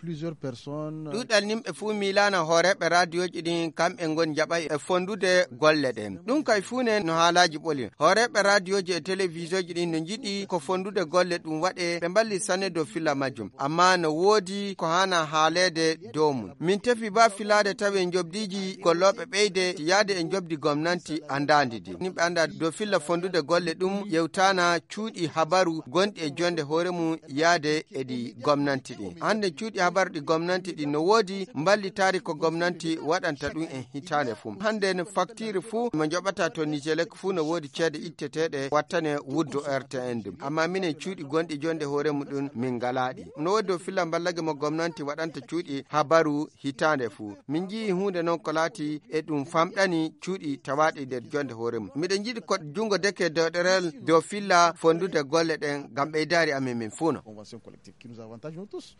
plusieurs personnes. Dudal nimɓe fu milana horeɓe radioji ɗin kamɓe gon jaɓay e fondude golle ɗen. Ɗum kay fune no haalaji ɓoli. Horeɓe radioji e télévision ji ɗin no jiɗi ko fondude golle ɗum waɗe ɓe balli sanne dow filla majjum. Amma no woodi ko hana haalede dow mum. Min tefi ba filade tawi en jobdiji golloɓe ɓeyde yaade en jobdi gomnanti andadidi. Nimɓe anda dow filla fondude golle ɗum yewtana cuuɗi habaru gonɗi e jonde hoore mum yaade eɗi gomnanti ɗin. Hande cuuɗi habaru ɗi gomnanti ɗi no woodi mballitari ko gomnanti waɗanta ɗum en hitande fu. Hande no facture fu mo joɓata to Nijelek fu no woodi ceede itteteɗe wattane wuddo RTN ɗum. Amma minen cuuɗi gonɗi jonde hoore muɗum min ngalaɗi. No woodi dow filla ballage mo gomnanti waɗanta cuuɗi habaru hitande fu. Min jii hunde noon ko laati e ɗum famɗani cuuɗi tawaɗi nder jonde hoore mum. Miɗen jiɗi ko jungo deke dow ɗerel dow filla fondude golle ɗen ngam ɓeydari amin min funo.